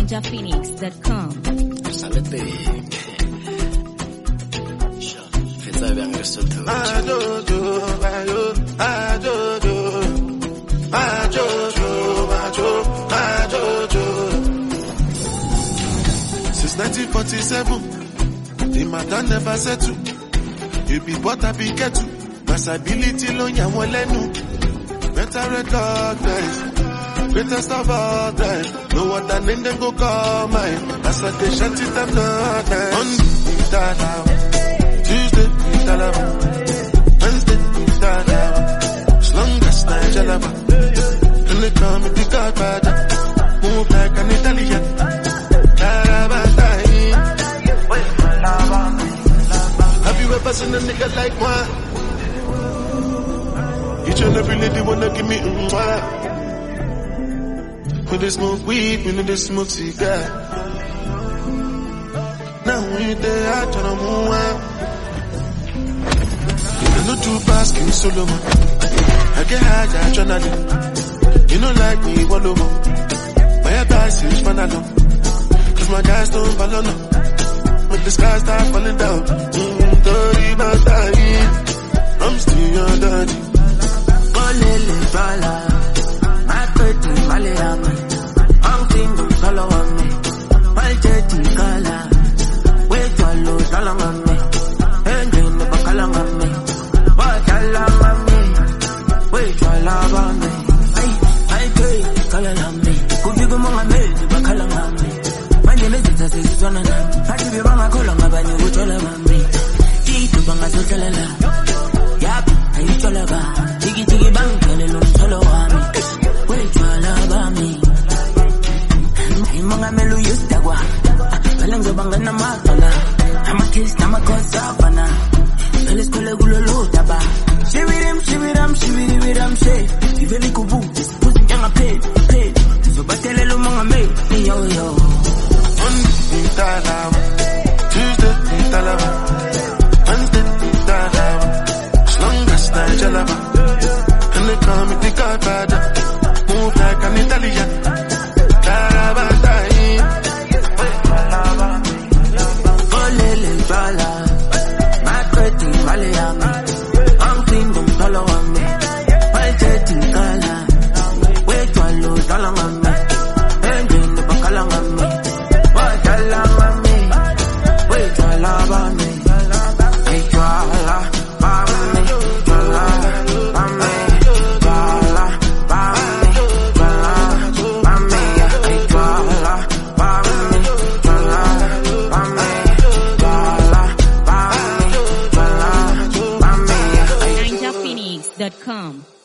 NinjaPhoenix.com. Salete. Fetsa bjang re sotho. Since 1947, the matter never settle. You be what I be get to. Masability lo nyamolenu. Better recognize. Better stop all time. No other name then go call mine. As I dey shut it up not nice. Monday, Talaba. Tuesday, Talaba. Wednesday, Talaba. As long as Nigelaba. When they call me the Godfather. Move like an Italian. Talaba time. Have you ever seen a nigga like one? Each and every lady wanna give me when they smoke weed, when they smoke cigar. Now we there, I turn on more. You know too fast, give me Solomon. I get high, I try to. You know like me, one over. My advice is man alone. Cause my guys don't follow no. But the sky start falling down. Dirty about dying. I'm still on dirty. Olele bala, my pretty Malayama. I'm thinking color on me. My jetty color. Wait your low color on me. And then the color on me. What color on me? Wait your love on me. I pay color on me. Could you go on me? The color on me. My name is Jesus on and I give you my color on my new color on me. Keep the bang as a color. Yap, I eat your lover. Tiki bang, and then solo on me. Wait your love on me. Mga melu yustagwa Balang zobanga na matala I'm a kiss, I'm a cause savana Felis kule gulolo taba Shivirim, she Iveli kubu, this pussy janga paid Zubatele lo mga me yo Monday, Talaba. Tuesday, Talaba. Wednesday, Talaba. As long as Nigelaba. And they call me the Godfather. Move like an Italian. Talaba time. Olele bala My pretty Malayama. I'm thinking color on me. My jetty color. Wait your low dollar on me. And then the color on me. What color on me? Wait your love on me. Wait your love on me. Your love on me. NinjaPhoenix.com.